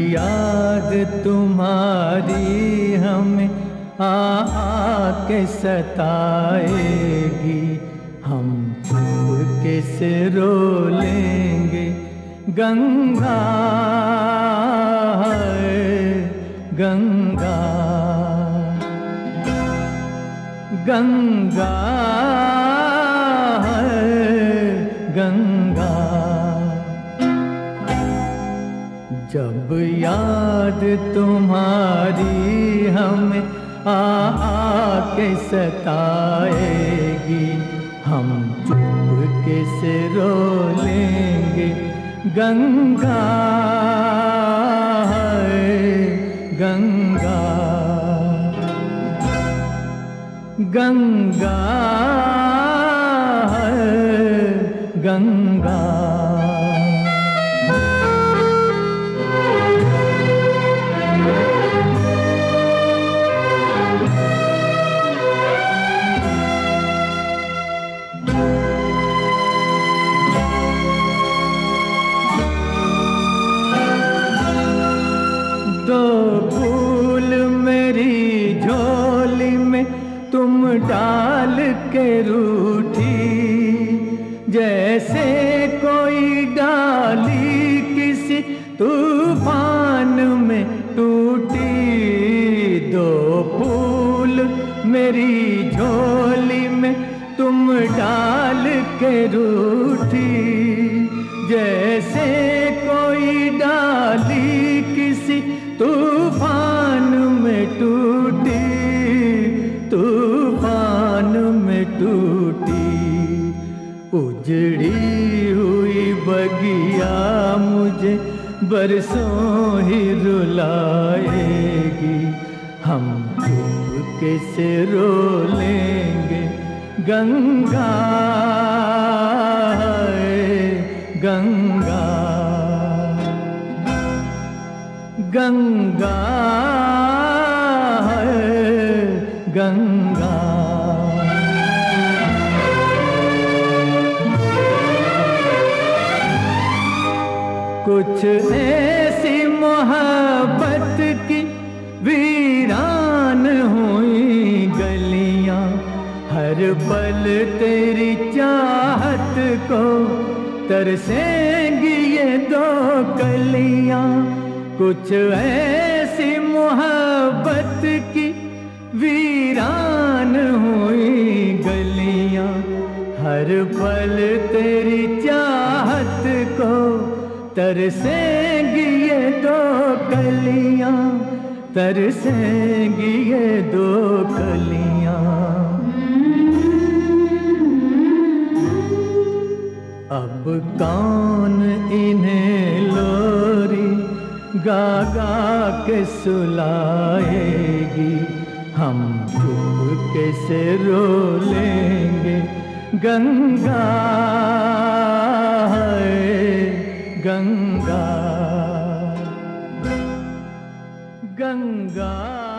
याद तुम्हारी हमें आके सताएगी, हम चुपके से रो लेंगे गंगा है गंगा, गंगा है गंगा। जब याद तुम्हारी हमें आके सताएगी, हम चुपके से रो लेंगे गंगा है गंगा, गंगा है गंगा। दो फूल मेरी झोली में तुम डाल के रूठी, जैसे कोई डाली किसी तूफान में टूटी। दो फूल मेरी झोली में तुम डाल के रूठी, जैसे कोई डाली किसी तूफान में टूटी, तूफान में टूटी। उजड़ी हुई बगिया मुझे बरसों ही रुलाएगी, हम चुपके से रो लेंगे गंगा है गंगा, गंगा है गंगा। कुछ ऐसी मोहब्बत की वीरान हुई गलियां, हर पल तेरी चाहत को तरसेंगी ये दो कलियां। कुछ ऐसी मोहब्बत की वीरान हुई गलियां, हर पल तेरी चाहत को तरसेंगी ये दो कलियां, तरसेंगी ये दो कलियां। अब कौन इन्हें लोरी गा गा के सुलाएगी, हम चुपके से रो लेंगे गंगा है गंगा, गंगा।